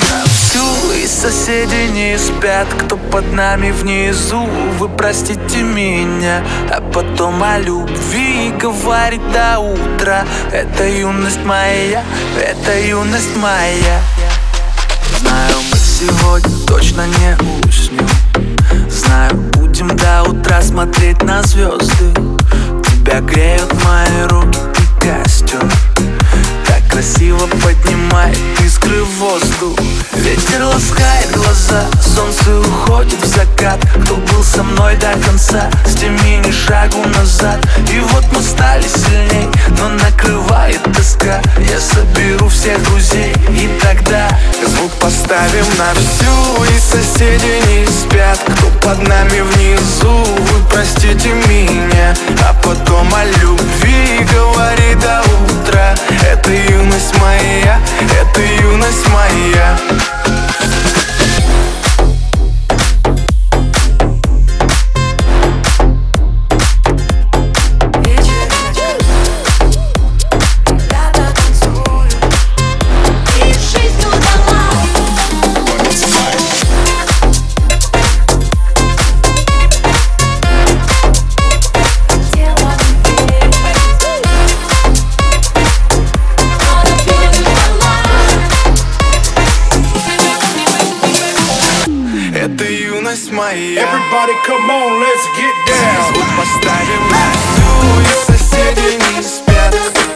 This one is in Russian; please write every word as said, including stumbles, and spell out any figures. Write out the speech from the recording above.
Всю и соседи не спят, кто под нами внизу. Вы простите меня, а потом о любви говорит до утра. Это юность моя, это юность моя. Знаю, мы сегодня точно не уснем. Знаю, будем до утра смотреть на звезды. Тебя греют мои руки и костер. Так красиво поднимает искры в воздух. Ветер ласкает глаза, солнце уходит в закат. Кто был со мной до конца, с теми ни шагу назад. И вот мы стали сильней, но накрывает тоска. Я соберу всех друзей, и тогда звук поставим на всю, и соседи не спят, кто под нами внизу. Вы простите меня, а потом о любви говори до утра. Это юность моя, это юность моя. Это юность моя. Everybody come on, let's get down. Звук поставим на всю, и соседи не спят, кто